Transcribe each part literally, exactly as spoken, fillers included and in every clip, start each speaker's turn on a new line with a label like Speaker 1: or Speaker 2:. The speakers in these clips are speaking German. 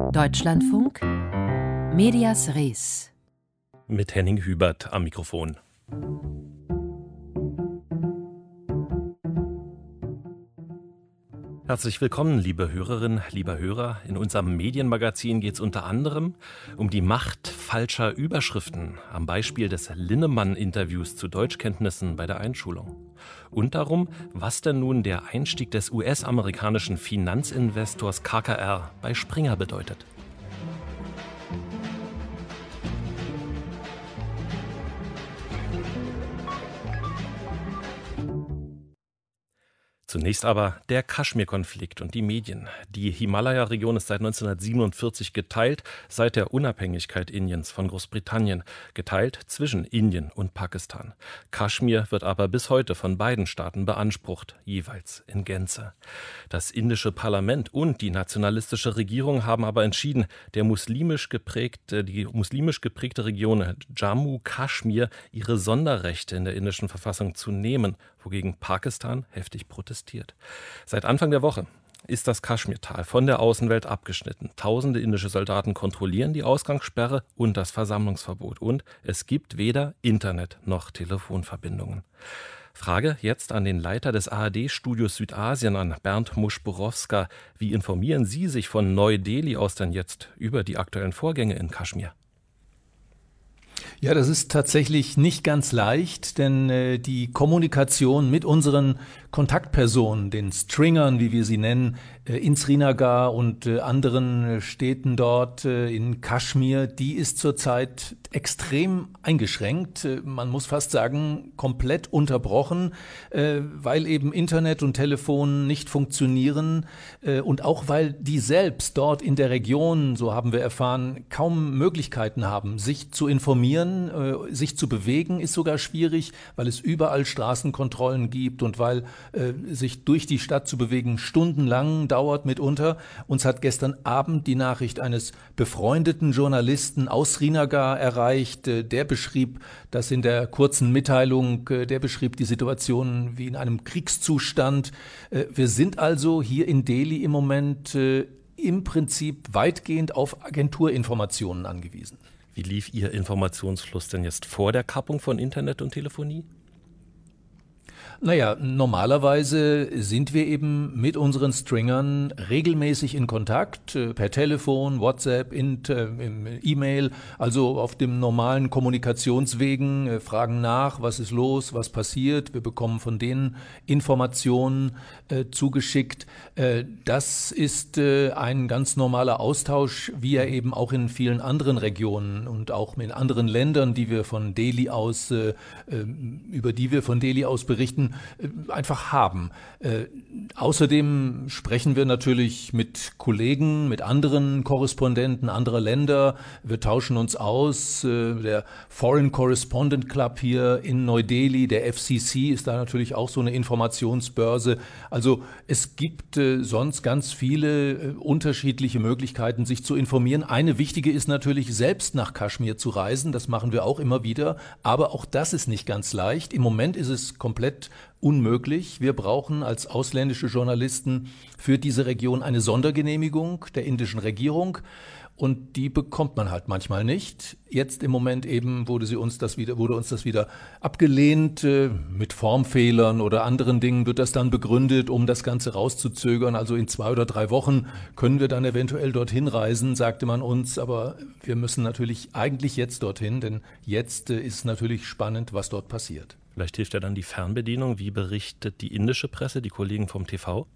Speaker 1: Deutschlandfunk, Medias Res.
Speaker 2: Mit Henning Hubert am Mikrofon. Herzlich willkommen, liebe Hörerinnen, lieber Hörer. In unserem Medienmagazin geht es unter anderem um die Macht falscher Überschriften am Beispiel des Linnemann-Interviews zu Deutschkenntnissen bei der Einschulung. Und darum, was denn nun der Einstieg des U S-amerikanischen Finanzinvestors K K R bei Springer bedeutet. Zunächst aber der Kaschmir-Konflikt und die Medien. Die Himalaya-Region ist seit neunzehnhundertsiebenundvierzig geteilt, seit der Unabhängigkeit Indiens von Großbritannien, geteilt zwischen Indien und Pakistan. Kaschmir wird aber bis heute von beiden Staaten beansprucht, jeweils in Gänze. Das indische Parlament und die nationalistische Regierung haben aber entschieden, der muslimisch geprägte, die muslimisch geprägte Region Jammu-Kaschmir ihre Sonderrechte in der indischen Verfassung zu nehmen, wogegen Pakistan heftig protestiert. Seit Anfang der Woche ist das Kaschmirtal von der Außenwelt abgeschnitten. Tausende indische Soldaten kontrollieren die Ausgangssperre und das Versammlungsverbot. Und es gibt weder Internet noch Telefonverbindungen. Frage jetzt an den Leiter des A R D-Studios Südasien, an Bernd Muschborowska. Wie informieren Sie sich von Neu-Delhi aus denn jetzt über die aktuellen Vorgänge in Kaschmir?
Speaker 3: Ja, das ist tatsächlich nicht ganz leicht, denn äh, die Kommunikation mit unseren Kontaktpersonen, den Stringern, wie wir sie nennen, äh, in Srinagar und äh, anderen Städten dort äh, in Kaschmir, die ist zurzeit extrem eingeschränkt. Äh, man muss fast sagen, komplett unterbrochen, äh, weil eben Internet und Telefon nicht funktionieren äh, und auch weil die selbst dort in der Region, so haben wir erfahren, kaum Möglichkeiten haben, sich zu informieren, äh, sich zu bewegen, ist sogar schwierig, weil es überall Straßenkontrollen gibt und weil äh, sich durch die Stadt zu bewegen stundenlang dauert mitunter. Uns hat gestern Abend die Nachricht eines befreundeten Journalisten aus Srinagar erreicht. Äh, der beschrieb das in der kurzen Mitteilung, äh, der beschrieb die Situation wie in einem Kriegszustand. Äh, wir sind also hier in Delhi im Moment äh, im Prinzip weitgehend auf Agenturinformationen angewiesen.
Speaker 2: Wie lief Ihr Informationsfluss denn jetzt vor der Kappung von Internet und Telefonie?
Speaker 3: Naja, normalerweise sind wir eben mit unseren Stringern regelmäßig in Kontakt, äh, per Telefon, WhatsApp, Inter, E-Mail, also auf dem normalen Kommunikationswegen, äh, fragen nach, was ist los, was passiert. Wir bekommen von denen Informationen äh, zugeschickt. Äh, das ist äh, ein ganz normaler Austausch, wie er eben auch in vielen anderen Regionen und auch in anderen Ländern, die wir von Delhi aus, äh, über die wir von Delhi aus berichten, einfach haben. Äh, außerdem sprechen wir natürlich mit Kollegen, mit anderen Korrespondenten anderer Länder. Wir tauschen uns aus. Äh, der Foreign Correspondent Club hier in Neu-Delhi, der F C C, ist da natürlich auch so eine Informationsbörse. Also es gibt äh, sonst ganz viele äh, unterschiedliche Möglichkeiten, sich zu informieren. Eine wichtige ist natürlich, selbst nach Kaschmir zu reisen. Das machen wir auch immer wieder. Aber auch das ist nicht ganz leicht. Im Moment ist es komplett unmöglich. Wir brauchen als ausländische Journalisten für diese Region eine Sondergenehmigung der indischen Regierung und die bekommt man halt manchmal nicht. Jetzt im Moment eben wurde sie uns das wieder, wurde uns das wieder abgelehnt. Mit Formfehlern oder anderen Dingen wird das dann begründet, um das Ganze rauszuzögern. Also in zwei oder drei Wochen können wir dann eventuell dorthin reisen, sagte man uns. Aber wir müssen natürlich eigentlich jetzt dorthin, denn jetzt ist natürlich spannend, was dort passiert.
Speaker 2: Vielleicht hilft ja dann die Fernbedienung. Wie berichtet die indische Presse, die Kollegen vom T V?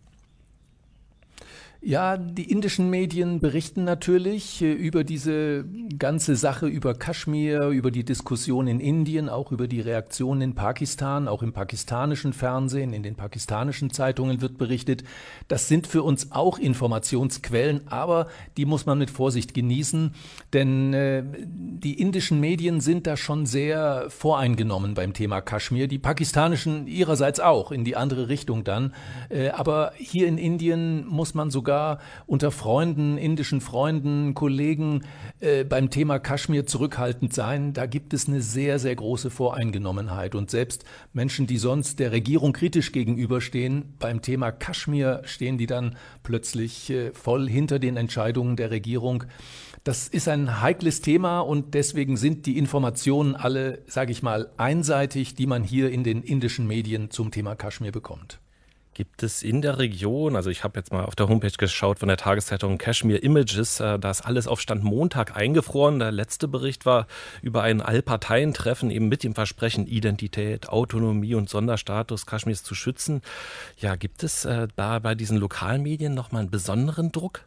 Speaker 3: Ja, die indischen Medien berichten natürlich äh, über diese ganze Sache, über Kaschmir, über die Diskussion in Indien, auch über die Reaktionen in Pakistan, auch im pakistanischen Fernsehen, in den pakistanischen Zeitungen wird berichtet. Das sind für uns auch Informationsquellen, aber die muss man mit Vorsicht genießen, denn äh, die indischen Medien sind da schon sehr voreingenommen beim Thema Kaschmir, die pakistanischen ihrerseits auch, in die andere Richtung dann. Äh, aber hier in Indien muss man sogar sogar unter Freunden, indischen Freunden, Kollegen äh, beim Thema Kaschmir zurückhaltend sein. Da gibt es eine sehr, sehr große Voreingenommenheit. Und selbst Menschen, die sonst der Regierung kritisch gegenüberstehen, beim Thema Kaschmir stehen die dann plötzlich äh, voll hinter den Entscheidungen der Regierung. Das ist ein heikles Thema und deswegen sind die Informationen alle, sage ich mal, einseitig, die man hier in den indischen Medien zum Thema Kaschmir bekommt.
Speaker 2: Gibt es in der Region, also ich habe jetzt mal auf der Homepage geschaut von der Tageszeitung Kashmir Images, da ist alles auf Stand Montag eingefroren. Der letzte Bericht war über ein Allparteientreffen eben mit dem Versprechen, Identität, Autonomie und Sonderstatus Kaschmirs zu schützen. Ja, gibt es äh, da bei diesen Lokalmedien nochmal einen besonderen Druck?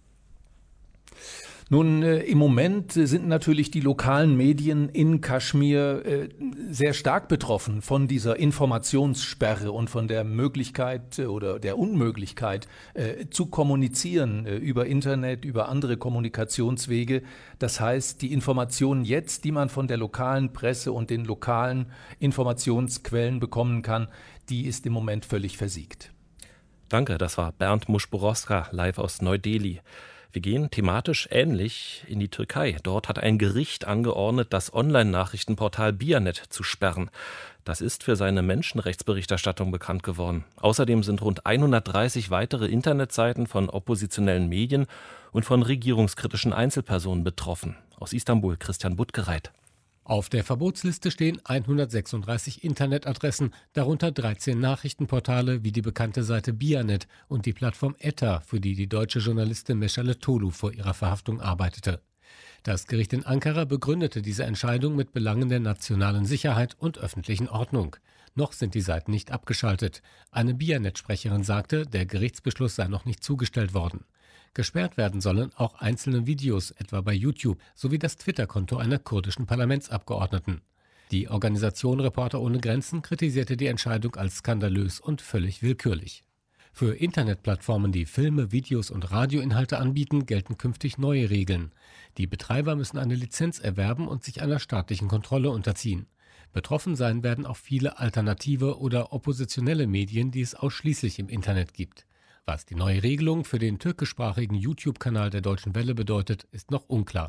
Speaker 3: Nun, äh, im Moment äh, sind natürlich die lokalen Medien in Kaschmir äh, sehr stark betroffen von dieser Informationssperre und von der Möglichkeit äh, oder der Unmöglichkeit äh, zu kommunizieren äh, über Internet, über andere Kommunikationswege. Das heißt, die Informationen jetzt, die man von der lokalen Presse und den lokalen Informationsquellen bekommen kann, die ist im Moment völlig versiegt.
Speaker 2: Danke, das war Bernd Muschborowska live aus Neu-Delhi. Wir gehen thematisch ähnlich in die Türkei. Dort hat ein Gericht angeordnet, das Online-Nachrichtenportal Bianet zu sperren. Das ist für seine Menschenrechtsberichterstattung bekannt geworden. Außerdem sind rund hundertdreißig weitere Internetseiten von oppositionellen Medien und von regierungskritischen Einzelpersonen betroffen. Aus Istanbul Christian Buttgereit.
Speaker 4: Auf der Verbotsliste stehen hundertsechsunddreißig Internetadressen, darunter dreizehn Nachrichtenportale wie die bekannte Seite Bianet und die Plattform Etta, für die die deutsche Journalistin Meschale Tolu vor ihrer Verhaftung arbeitete. Das Gericht in Ankara begründete diese Entscheidung mit Belangen der nationalen Sicherheit und öffentlichen Ordnung. Noch sind die Seiten nicht abgeschaltet. Eine Bianet-Sprecherin sagte, der Gerichtsbeschluss sei noch nicht zugestellt worden. Gesperrt werden sollen auch einzelne Videos, etwa bei YouTube, sowie das Twitter-Konto einer kurdischen Parlamentsabgeordneten. Die Organisation Reporter ohne Grenzen kritisierte die Entscheidung als skandalös und völlig willkürlich. Für Internetplattformen, die Filme, Videos und Radioinhalte anbieten, gelten künftig neue Regeln. Die Betreiber müssen eine Lizenz erwerben und sich einer staatlichen Kontrolle unterziehen. Betroffen sein werden auch viele alternative oder oppositionelle Medien, die es ausschließlich im Internet gibt. Was die neue Regelung für den türkischsprachigen YouTube-Kanal der Deutschen Welle bedeutet, ist noch unklar.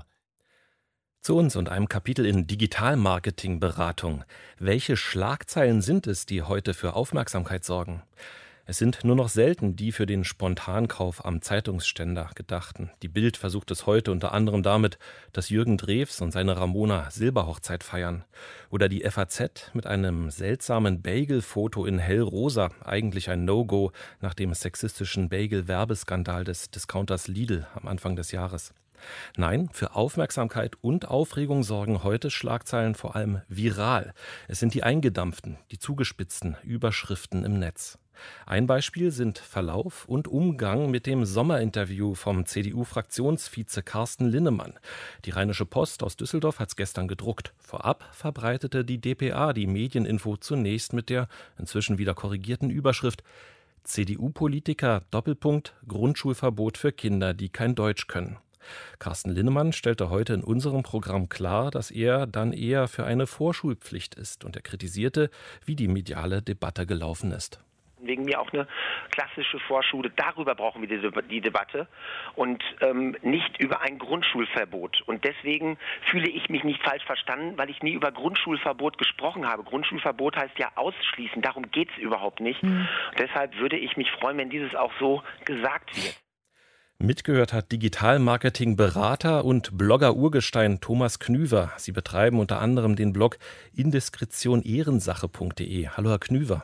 Speaker 2: Zu uns und einem Kapitel in Digitalmarketing-Beratung. Welche Schlagzeilen sind es, die heute für Aufmerksamkeit sorgen? Es sind nur noch selten die für den Spontankauf am Zeitungsständer gedachten. Die Bild versucht es heute unter anderem damit, dass Jürgen Drews und seine Ramona Silberhochzeit feiern. Oder die F A Z mit einem seltsamen Bagel-Foto in hellrosa, eigentlich ein No-Go nach dem sexistischen Bagel-Werbeskandal des Discounters Lidl am Anfang des Jahres. Nein, für Aufmerksamkeit und Aufregung sorgen heute Schlagzeilen vor allem viral. Es sind die eingedampften, die zugespitzten Überschriften im Netz. Ein Beispiel sind Verlauf und Umgang mit dem Sommerinterview vom C D U-Fraktionsvize Carsten Linnemann. Die Rheinische Post aus Düsseldorf hat es gestern gedruckt. Vorab verbreitete die d p a die Medieninfo zunächst mit der inzwischen wieder korrigierten Überschrift C D U-Politiker Doppelpunkt Grundschulverbot für Kinder, die kein Deutsch können. Carsten Linnemann stellte heute in unserem Programm klar, dass er dann eher für eine Vorschulpflicht ist, und er kritisierte, wie die mediale Debatte gelaufen ist.
Speaker 5: Wegen mir auch eine klassische Vorschule. Darüber brauchen wir die, die Debatte und ähm, nicht über ein Grundschulverbot. Und deswegen fühle ich mich nicht falsch verstanden, weil ich nie über Grundschulverbot gesprochen habe. Grundschulverbot heißt ja ausschließen. Darum geht es überhaupt nicht. Mhm. Deshalb würde ich mich freuen, wenn dieses auch so gesagt wird.
Speaker 2: Mitgehört hat Digitalmarketing-Berater und Blogger-Urgestein Thomas Knüver. Sie betreiben unter anderem den Blog indiskretion ehrensache punkt de. Hallo, Herr Knüver.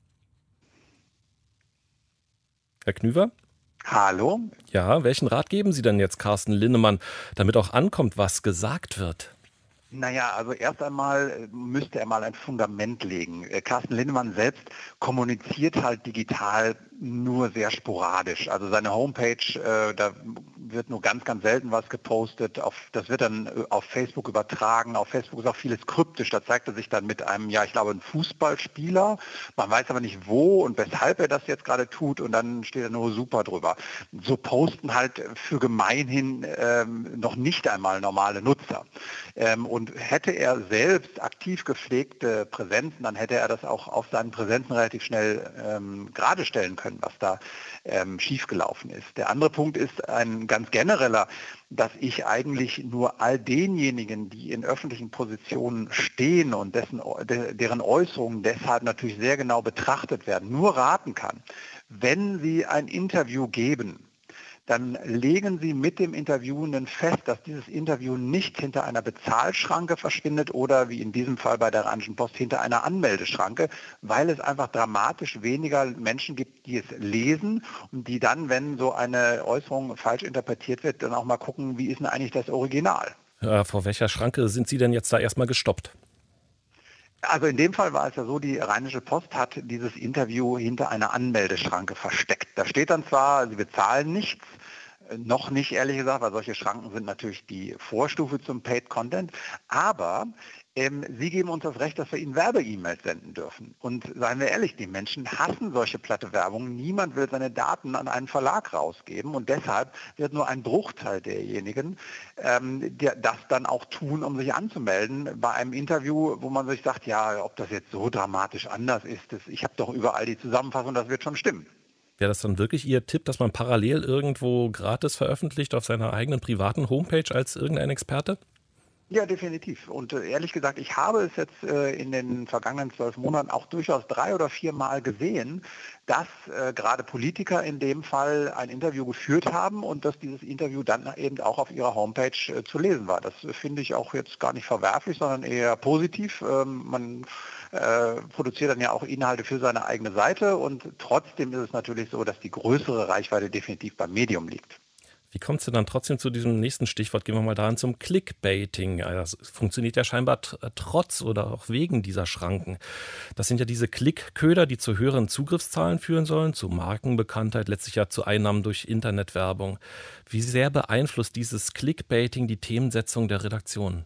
Speaker 2: Herr Knüver?
Speaker 6: Hallo.
Speaker 2: Ja, welchen Rat geben Sie denn jetzt Carsten Linnemann, damit auch ankommt, was gesagt wird?
Speaker 6: Naja, also erst einmal müsste er mal ein Fundament legen. Carsten Linnemann selbst kommuniziert halt digital nur sehr sporadisch. Also seine Homepage, äh, da wird nur ganz, ganz selten was gepostet. Auf, das wird dann auf Facebook übertragen. Auf Facebook ist auch vieles kryptisch. Da zeigt er sich dann mit einem, ja, ich glaube, einem Fußballspieler. Man weiß aber nicht wo und weshalb er das jetzt gerade tut, und dann steht er nur super drüber. So posten halt für gemeinhin ähm, noch nicht einmal normale Nutzer. Ähm, Und hätte er selbst aktiv gepflegte Präsenzen, dann hätte er das auch auf seinen Präsenzen relativ schnell ähm, gerade stellen können, was da ähm, schiefgelaufen ist. Der andere Punkt ist ein ganz genereller, dass ich eigentlich nur all denjenigen, die in öffentlichen Positionen stehen und dessen, de, deren Äußerungen deshalb natürlich sehr genau betrachtet werden, nur raten kann, wenn sie ein Interview geben, dann legen Sie mit dem Interviewenden fest, dass dieses Interview nicht hinter einer Bezahlschranke verschwindet oder wie in diesem Fall bei der Rheinischen Post hinter einer Anmeldeschranke, weil es einfach dramatisch weniger Menschen gibt, die es lesen und die dann, wenn so eine Äußerung falsch interpretiert wird, dann auch mal gucken, wie ist denn eigentlich das Original.
Speaker 2: Ja, vor welcher Schranke sind Sie denn jetzt da erstmal gestoppt?
Speaker 6: Also in dem Fall war es ja so, die Rheinische Post hat dieses Interview hinter einer Anmeldeschranke versteckt. Da steht dann zwar, sie bezahlen nichts, noch nicht ehrlich gesagt, weil solche Schranken sind natürlich die Vorstufe zum Paid Content, aber ähm, sie geben uns das Recht, dass wir ihnen Werbe-E-Mails senden dürfen. Und seien wir ehrlich, die Menschen hassen solche platte Werbung. Niemand will seine Daten an einen Verlag rausgeben und deshalb wird nur ein Bruchteil derjenigen ähm, der, das dann auch tun, um sich anzumelden bei einem Interview, wo man sich sagt, ja, ob das jetzt so dramatisch anders ist, das, ich habe doch überall die Zusammenfassung, das wird schon stimmen.
Speaker 2: Wäre das dann wirklich Ihr Tipp, dass man parallel irgendwo gratis veröffentlicht auf seiner eigenen privaten Homepage als irgendein Experte?
Speaker 6: Ja, definitiv. Und äh, ehrlich gesagt, ich habe es jetzt äh, in den vergangenen zwölf Monaten auch durchaus drei oder vier Mal gesehen, dass äh, gerade Politiker in dem Fall ein Interview geführt haben und dass dieses Interview dann eben auch auf ihrer Homepage äh, zu lesen war. Das äh, finde ich auch jetzt gar nicht verwerflich, sondern eher positiv. Ähm, man äh, produziert dann ja auch Inhalte für seine eigene Seite und trotzdem ist es natürlich so, dass die größere Reichweite definitiv beim Medium liegt.
Speaker 2: Wie kommt es denn dann trotzdem zu diesem nächsten Stichwort? Gehen wir mal daran zum Clickbaiting. Das funktioniert ja scheinbar trotz oder auch wegen dieser Schranken. Das sind ja diese Klickköder, die zu höheren Zugriffszahlen führen sollen, zu Markenbekanntheit, letztlich ja zu Einnahmen durch Internetwerbung. Wie sehr beeinflusst dieses Clickbaiting die Themensetzung der Redaktion?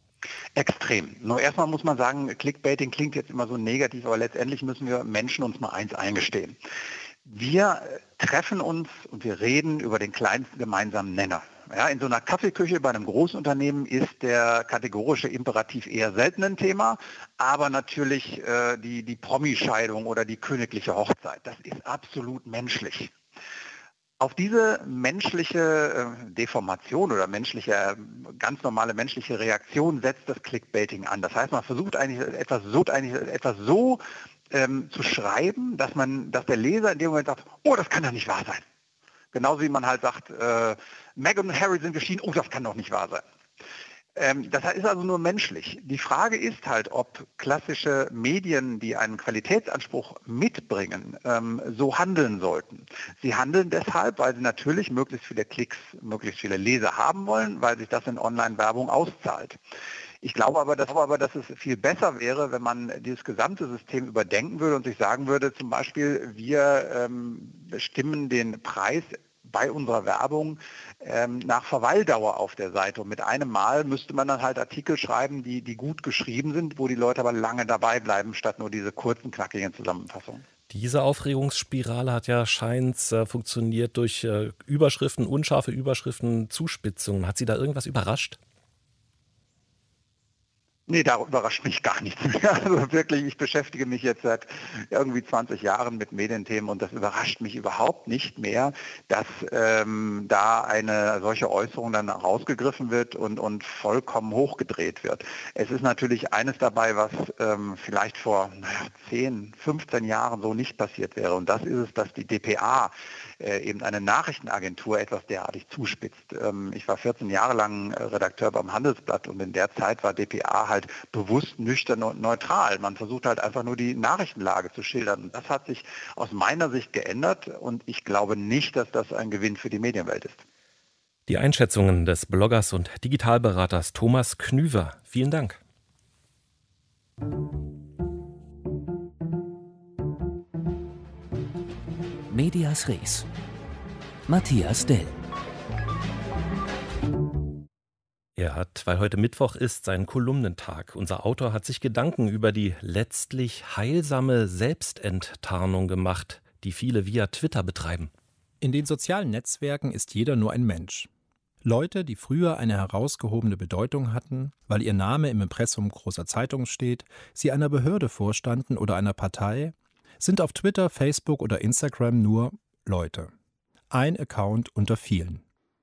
Speaker 6: Extrem. Nur erstmal muss man sagen, Clickbaiting klingt jetzt immer so negativ, aber letztendlich müssen wir Menschen uns mal eins eingestehen. Wir treffen uns und wir reden über den kleinsten gemeinsamen Nenner. Ja, in so einer Kaffeeküche bei einem Großunternehmen ist der kategorische Imperativ eher selten ein Thema, aber natürlich äh, die, die Promi-Scheidung oder die königliche Hochzeit, das ist absolut menschlich. Auf diese menschliche äh, Deformation oder menschliche, äh, ganz normale menschliche Reaktion setzt das Clickbaiting an. Das heißt, man versucht eigentlich etwas so, eigentlich etwas so ähm, zu schreiben, dass man, dass der Leser in dem Moment sagt, oh, das kann doch nicht wahr sein. Genauso wie man halt sagt, äh, Meghan und Harry sind geschieden, oh, das kann doch nicht wahr sein. Ähm, das ist also nur menschlich. Die Frage ist halt, ob klassische Medien, die einen Qualitätsanspruch mitbringen, ähm, so handeln sollten. Sie handeln deshalb, weil sie natürlich möglichst viele Klicks, möglichst viele Leser haben wollen, weil sich das in Online-Werbung auszahlt. Ich glaube aber, dass, aber, dass es viel besser wäre, wenn man dieses gesamte System überdenken würde und sich sagen würde, zum Beispiel, wir ähm, bestimmen den Preis bei unserer Werbung ähm, nach Verweildauer auf der Seite. Und mit einem Mal müsste man dann halt Artikel schreiben, die, die gut geschrieben sind, wo die Leute aber lange dabei bleiben, statt nur diese kurzen, knackigen Zusammenfassungen.
Speaker 2: Diese Aufregungsspirale hat ja scheint äh, funktioniert durch äh, Überschriften, unscharfe Überschriften, Zuspitzungen. Hat Sie da irgendwas überrascht?
Speaker 6: Nee, da überrascht mich gar nichts mehr. Also wirklich, ich beschäftige mich jetzt seit irgendwie zwanzig Jahren mit Medienthemen und das überrascht mich überhaupt nicht mehr, dass ähm, da eine solche Äußerung dann rausgegriffen wird und, und vollkommen hochgedreht wird. Es ist natürlich eines dabei, was ähm, vielleicht vor naja, zehn, fünfzehn Jahren so nicht passiert wäre. Und das ist es, dass die D P A, äh, eben eine Nachrichtenagentur, etwas derartig zuspitzt. Ähm, ich war vierzehn Jahre lang Redakteur beim Handelsblatt und in der Zeit war D P A halt bewusst nüchtern und neutral. Man versucht halt einfach nur die Nachrichtenlage zu schildern. Und das hat sich aus meiner Sicht geändert und ich glaube nicht, dass das ein Gewinn für die Medienwelt ist.
Speaker 2: Die Einschätzungen des Bloggers und Digitalberaters Thomas Knüver. Vielen Dank.
Speaker 1: Medias Res. Matthias Dell.
Speaker 2: Er hat, weil heute Mittwoch ist, seinen Kolumnentag. Unser Autor hat sich Gedanken über die letztlich heilsame Selbstenttarnung gemacht, die viele via Twitter betreiben.
Speaker 7: In den sozialen Netzwerken ist jeder nur ein Mensch. Leute, die früher eine herausgehobene Bedeutung hatten, weil ihr Name im Impressum großer Zeitungen steht, sie einer Behörde vorstanden oder einer Partei, sind auf Twitter, Facebook oder Instagram nur Leute. Ein Account unter vielen.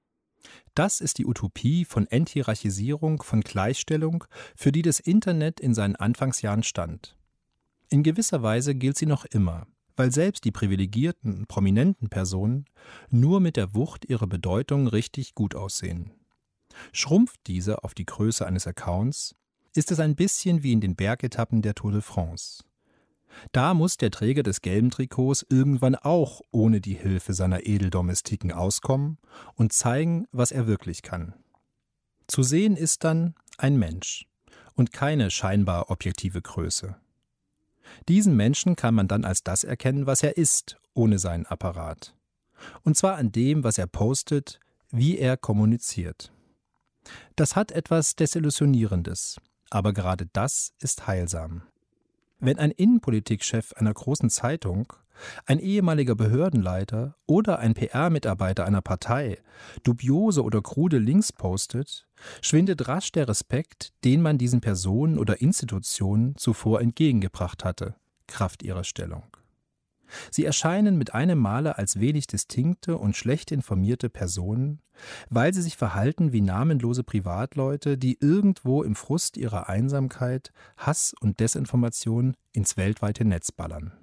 Speaker 7: Das ist die Utopie von Enthierarchisierung, von Gleichstellung, für die das Internet in seinen Anfangsjahren stand. In gewisser Weise gilt sie noch immer, weil selbst die privilegierten, prominenten Personen nur mit der Wucht ihrer Bedeutung richtig gut aussehen. Schrumpft diese auf die Größe eines Accounts, ist es ein bisschen wie in den Bergetappen der Tour de France. Da muss der Träger des gelben Trikots irgendwann auch ohne die Hilfe seiner Edeldomestiken auskommen und zeigen, was er wirklich kann. Zu sehen ist dann ein Mensch und keine scheinbar objektive Größe. Diesen Menschen kann man dann als das erkennen, was er ist, ohne seinen Apparat. Und zwar an dem, was er postet, wie er kommuniziert. Das hat etwas Desillusionierendes, aber gerade das ist heilsam. Wenn ein Innenpolitikchef einer großen Zeitung, ein ehemaliger Behördenleiter oder ein P R-Mitarbeiter einer Partei dubiose oder krude Links postet, schwindet rasch der Respekt, den man diesen Personen oder Institutionen zuvor entgegengebracht hatte, kraft ihrer Stellung. Sie erscheinen mit einem Male als wenig distinkte und schlecht informierte Personen, weil sie sich verhalten wie namenlose Privatleute, die irgendwo im Frust ihrer Einsamkeit Hass und Desinformation ins weltweite Netz ballern.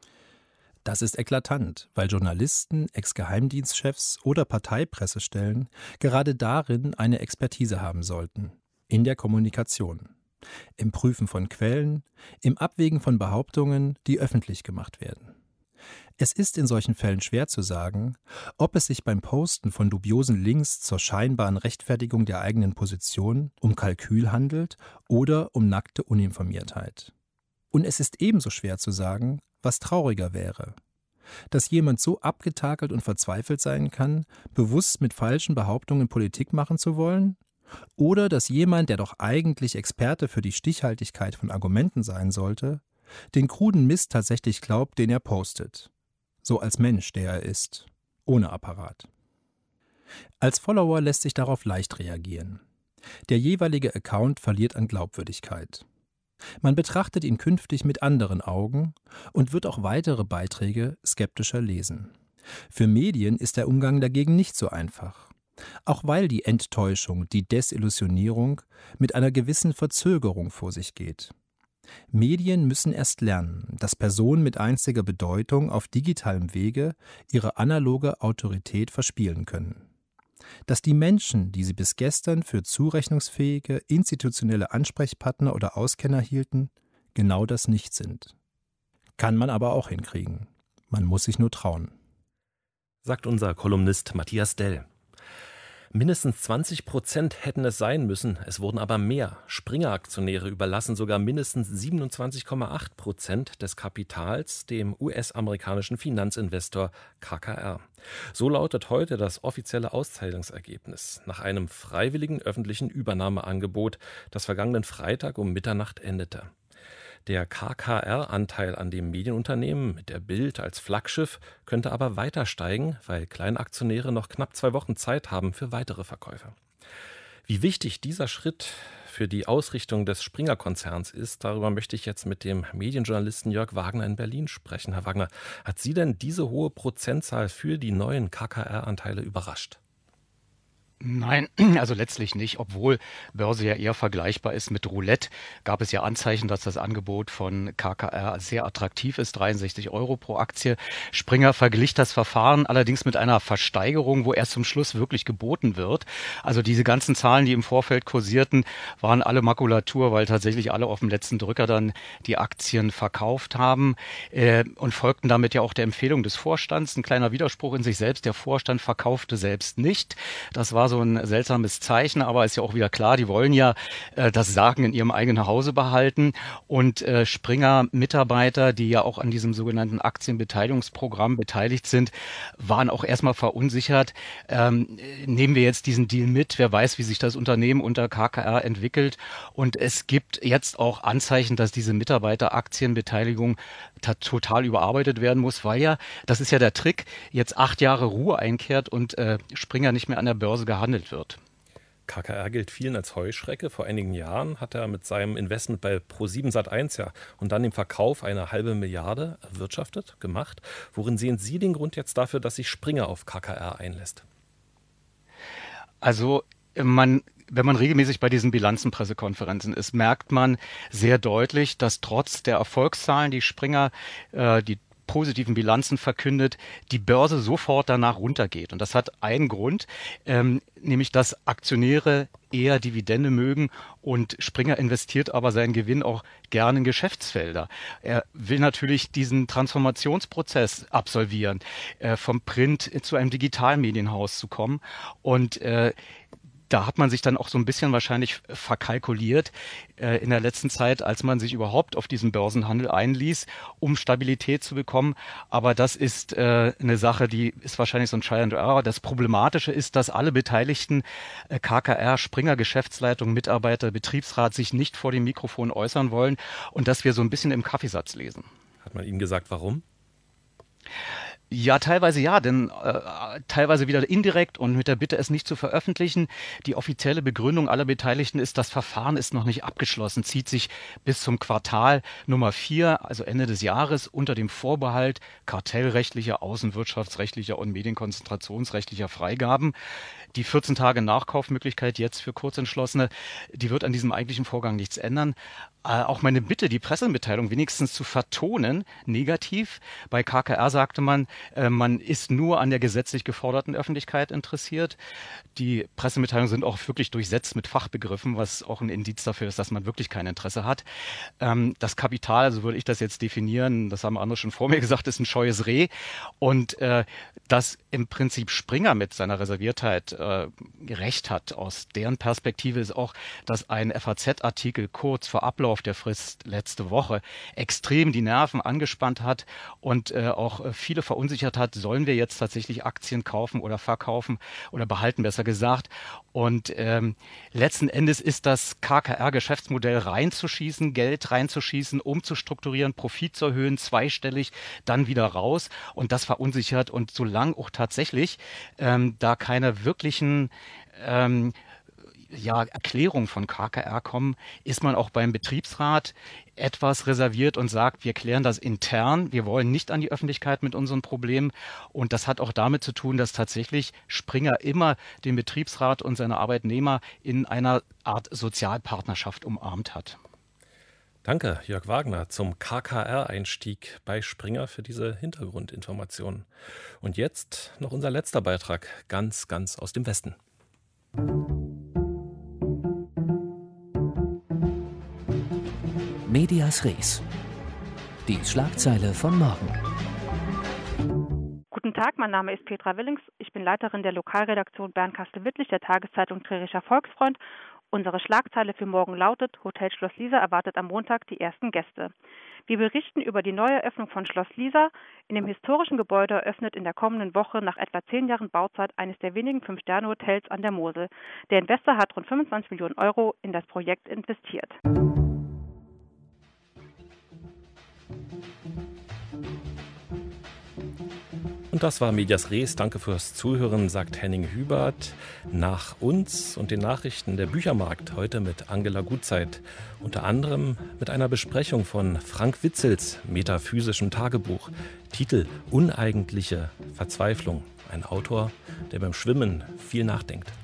Speaker 7: Das ist eklatant, weil Journalisten, Ex-Geheimdienstchefs oder Parteipressestellen gerade darin eine Expertise haben sollten, in der Kommunikation, im Prüfen von Quellen, im Abwägen von Behauptungen, die öffentlich gemacht werden. Es ist in solchen Fällen schwer zu sagen, ob es sich beim Posten von dubiosen Links zur scheinbaren Rechtfertigung der eigenen Position um Kalkül handelt oder um nackte Uninformiertheit. Und es ist ebenso schwer zu sagen, was trauriger wäre. Dass jemand so abgetakelt und verzweifelt sein kann, bewusst mit falschen Behauptungen Politik machen zu wollen? Oder dass jemand, der doch eigentlich Experte für die Stichhaltigkeit von Argumenten sein sollte, den kruden Mist tatsächlich glaubt, den er postet. So als Mensch, der er ist, ohne Apparat. Als Follower lässt sich darauf leicht reagieren. Der jeweilige Account verliert an Glaubwürdigkeit. Man betrachtet ihn künftig mit anderen Augen und wird auch weitere Beiträge skeptischer lesen. Für Medien ist der Umgang dagegen nicht so einfach. Auch weil die Enttäuschung, die Desillusionierung mit einer gewissen Verzögerung vor sich geht. Medien müssen erst lernen, dass Personen mit einstiger Bedeutung auf digitalem Wege ihre analoge Autorität verspielen können. Dass die Menschen, die sie bis gestern für zurechnungsfähige, institutionelle Ansprechpartner oder Auskenner hielten, genau das nicht sind. Kann man aber auch hinkriegen. Man muss sich nur trauen.
Speaker 2: Sagt unser Kolumnist Matthias Dell. Mindestens zwanzig Prozent hätten es sein müssen, es wurden aber mehr. Springer-Aktionäre überlassen sogar mindestens siebenundzwanzig Komma acht Prozent des Kapitals dem U S-amerikanischen Finanzinvestor K K R. So lautet heute das offizielle Auszahlungsergebnis nach einem freiwilligen öffentlichen Übernahmeangebot, das vergangenen Freitag um Mitternacht endete. Der K K R-Anteil an dem Medienunternehmen mit der Bild als Flaggschiff könnte aber weiter steigen, weil Kleinaktionäre noch knapp zwei Wochen Zeit haben für weitere Verkäufe. Wie wichtig dieser Schritt für die Ausrichtung des Springer-Konzerns ist, darüber möchte ich jetzt mit dem Medienjournalisten Jörg Wagner in Berlin sprechen. Herr Wagner, hat Sie denn diese hohe Prozentzahl für die neuen K K R-Anteile überrascht?
Speaker 8: Nein, also letztlich nicht, obwohl Börse ja eher vergleichbar ist mit Roulette, gab es ja Anzeichen, dass das Angebot von K K R sehr attraktiv ist, dreiundsechzig Euro pro Aktie. Springer verglich das Verfahren allerdings mit einer Versteigerung, wo erst zum Schluss wirklich geboten wird. Also diese ganzen Zahlen, die im Vorfeld kursierten, waren alle Makulatur, weil tatsächlich alle auf dem letzten Drücker dann die Aktien verkauft haben äh, und folgten damit ja auch der Empfehlung des Vorstands. Ein kleiner Widerspruch in sich selbst, der Vorstand verkaufte selbst nicht. Das war so so ein seltsames Zeichen, aber ist ja auch wieder klar, die wollen ja äh, das Sagen in ihrem eigenen Hause behalten und äh, Springer-Mitarbeiter, die ja auch an diesem sogenannten Aktienbeteiligungsprogramm beteiligt sind, waren auch erstmal verunsichert. Ähm, nehmen wir jetzt diesen Deal mit, wer weiß, wie sich das Unternehmen unter K K R entwickelt und es gibt jetzt auch Anzeichen, dass diese Mitarbeiteraktienbeteiligung total überarbeitet werden muss, weil ja, das ist ja der Trick, jetzt acht Jahre Ruhe einkehrt und äh, Springer nicht mehr an der Börse gehandelt wird.
Speaker 2: K K R gilt vielen als Heuschrecke. Vor einigen Jahren hat er mit seinem Investment bei ProSieben Sat eins ja und dann dem Verkauf eine halbe Milliarde erwirtschaftet, gemacht. Worin sehen Sie den Grund jetzt dafür, dass sich Springer auf K K R einlässt?
Speaker 8: Also man Wenn man regelmäßig bei diesen Bilanzenpressekonferenzen ist, merkt man sehr deutlich, dass trotz der Erfolgszahlen, die Springer, äh, die positiven Bilanzen verkündet, die Börse sofort danach runtergeht. Und das hat einen Grund, ähm, nämlich dass Aktionäre eher Dividende mögen und Springer investiert aber seinen Gewinn auch gerne in Geschäftsfelder. Er will natürlich diesen Transformationsprozess absolvieren, äh, vom Print zu einem Digitalmedienhaus zu kommen und äh, da hat man sich dann auch so ein bisschen wahrscheinlich verkalkuliert äh, in der letzten Zeit, als man sich überhaupt auf diesen Börsenhandel einließ, um Stabilität zu bekommen. Aber das ist äh, eine Sache, die ist wahrscheinlich so ein Try and Error. Das Problematische ist, dass alle Beteiligten, äh, K K R, Springer, Geschäftsleitung, Mitarbeiter, Betriebsrat, sich nicht vor dem Mikrofon äußern wollen und dass wir so ein bisschen im Kaffeesatz lesen.
Speaker 2: Hat man Ihnen gesagt, warum?
Speaker 8: Ja, teilweise ja, denn äh, teilweise wieder indirekt und mit der Bitte, es nicht zu veröffentlichen. Die offizielle Begründung aller Beteiligten ist, das Verfahren ist noch nicht abgeschlossen, zieht sich bis zum Quartal Nummer vier, also Ende des Jahres, unter dem Vorbehalt kartellrechtlicher, außenwirtschaftsrechtlicher und medienkonzentrationsrechtlicher Freigaben. Die vierzehn Tage Nachkaufmöglichkeit jetzt für Kurzentschlossene, die wird an diesem eigentlichen Vorgang nichts ändern. Äh, auch meine Bitte, die Pressemitteilung wenigstens zu vertonen, negativ. Bei K K R sagte man, äh, man ist nur an der gesetzlich geforderten Öffentlichkeit interessiert. Die Pressemitteilungen sind auch wirklich durchsetzt mit Fachbegriffen, was auch ein Indiz dafür ist, dass man wirklich kein Interesse hat. Ähm, das Kapital, so würde ich das jetzt definieren, das haben andere schon vor mir gesagt, ist ein scheues Reh. Und äh, dass im Prinzip Springer mit seiner Reserviertheit äh, Recht hat, aus deren Perspektive ist auch, dass ein F A Z-Artikel kurz vor Ablauf der Frist letzte Woche extrem die Nerven angespannt hat und äh, auch viele verunsichert hat, sollen wir jetzt tatsächlich Aktien kaufen oder verkaufen oder behalten, besser gesagt. Und ähm, letzten Endes ist das K K R-Geschäftsmodell reinzuschießen, Geld reinzuschießen, umzustrukturieren, Profit zu erhöhen, zweistellig, dann wieder raus. Und das verunsichert. Und solange auch tatsächlich ähm, da keine wirklichen ähm, ja, Erklärungen von K K R kommen, ist man auch beim Betriebsrat etwas reserviert und sagt, wir klären das intern, wir wollen nicht an die Öffentlichkeit mit unseren Problemen. Und das hat auch damit zu tun, dass tatsächlich Springer immer den Betriebsrat und seine Arbeitnehmer in einer Art Sozialpartnerschaft umarmt hat.
Speaker 2: Danke, Jörg Wagner, zum K K R-Einstieg bei Springer für diese Hintergrundinformationen. Und jetzt noch unser letzter Beitrag, ganz, ganz aus dem Westen.
Speaker 1: Medias Res. Die Schlagzeile von morgen.
Speaker 9: Guten Tag, mein Name ist Petra Willings. Ich bin Leiterin der Lokalredaktion Bernkastel-Wittlich der Tageszeitung Trierischer Volksfreund. Unsere Schlagzeile für morgen lautet: Hotel Schloss Lisa erwartet am Montag die ersten Gäste. Wir berichten über die Neueröffnung von Schloss Lisa. In dem historischen Gebäude eröffnet in der kommenden Woche nach etwa zehn Jahren Bauzeit eines der wenigen Fünf-Sterne-Hotels an der Mosel. Der Investor hat rund fünfundzwanzig Millionen Euro in das Projekt investiert.
Speaker 2: Und das war Medias Res. Danke fürs Zuhören, sagt Henning Hubert. Nach uns und den Nachrichten der Büchermarkt heute mit Angela Gutzeit. Unter anderem mit einer Besprechung von Frank Witzels metaphysischem Tagebuch. Titel: Uneigentliche Verzweiflung. Ein Autor, der beim Schwimmen viel nachdenkt.